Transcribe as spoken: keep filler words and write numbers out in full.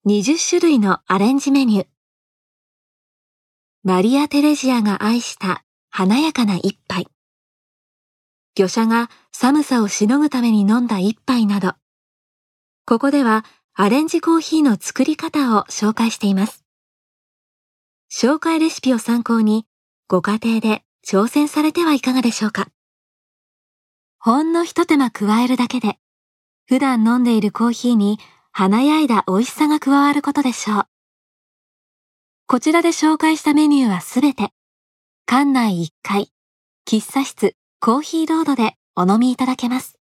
にじゅっしゅるいのアレンジメニュー。マリア・テレジアが愛した華やかな一杯。御者が寒さをしのぐために飲んだ一杯など、ここではアレンジコーヒーの作り方を紹介しています。紹介レシピを参考に、ご家庭で挑戦されてはいかがでしょうか。ほんの一手間加えるだけで、普段飲んでいるコーヒーに華やいだ美味しさが加わることでしょう。こちらで紹介したメニューはすべて、館内いっかい、喫茶室コーヒーロードでお飲みいただけます。